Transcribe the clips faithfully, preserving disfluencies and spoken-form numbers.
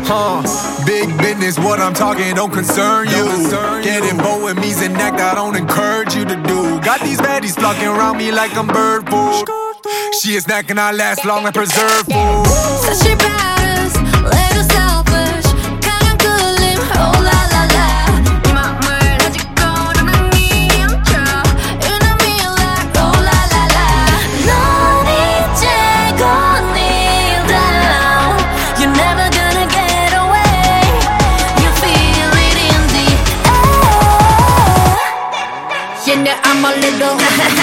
Huh, big business, what I'm talking don't concern you. Getting bold with me's an act I don't encourage you to do. Got these baddies flocking around me like I'm bird food. She is snacking, I last long like preserved food. Such a balance, little selfish. 강한 끌림, oh la la la. 이 맘을 아직 걸어나니 멈춰. You know me like oh la la la. 넌 이제 곧 kneel down. You're never gonna get away. You feel it in the air. You know I'm a little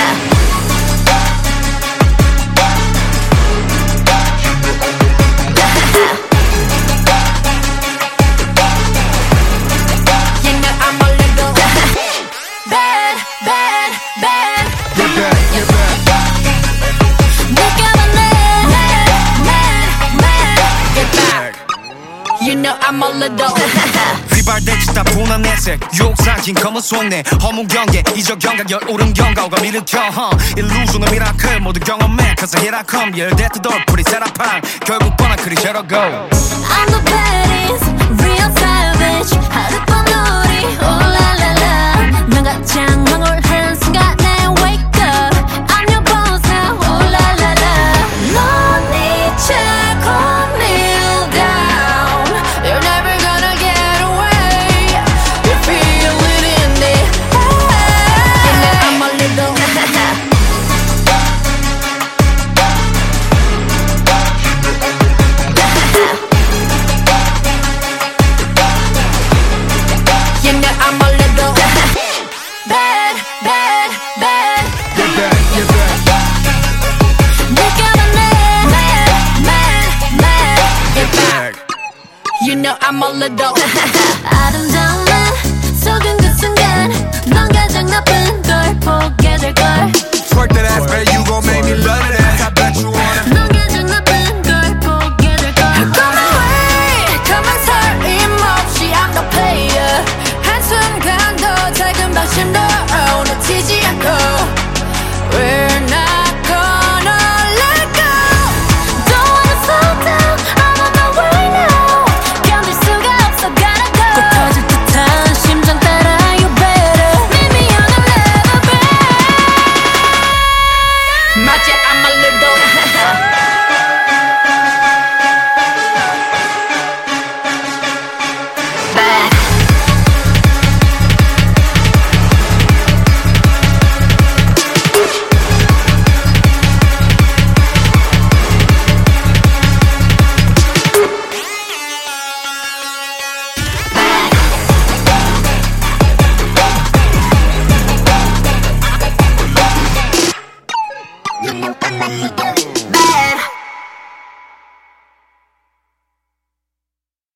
You know I'm a little 휘발대치 따분한 내색 유혹 삼킨 검은 속내 허문 경계 이적 경각 열 오른 경각과 일으켜 huh. 일루전은 미라클 모두 경험해 Cause here I come 열대트 돌풀이 세라판 결국 뻔한 크리처럼 go I'm the baddest real savage 하룻밤 놀이 oh la la la 넌 가장 황홀한 순간에 wake up I'm your boss now oh la la la 넌 이제 곧 kneel down You're never gonna get away You feel it in the air You know I'm a little You know I'm a little bad, bad, bad Get back, get back. 느껴봐 mad, mad, mad Get back You know I'm a little 아름다운 날 속은 그 순간 넌 가장 나쁜 걸 보게 될걸 Twerk that ass, man, you gon' make me love that ass. I bet you wanna. 넌 가장 나쁜 걸 보게 될걸 Come away 가만설임 없이 I'm the player 한순간도 작은 방심도 놓치지 않고 We're not gonna let go Don't wanna slow down I'm on my way now 견딜 수가 없어 gotta go 곧 터질 듯한 심장 따라 You better meet me on the level back 맞지 I'm a little back You know I'm a little.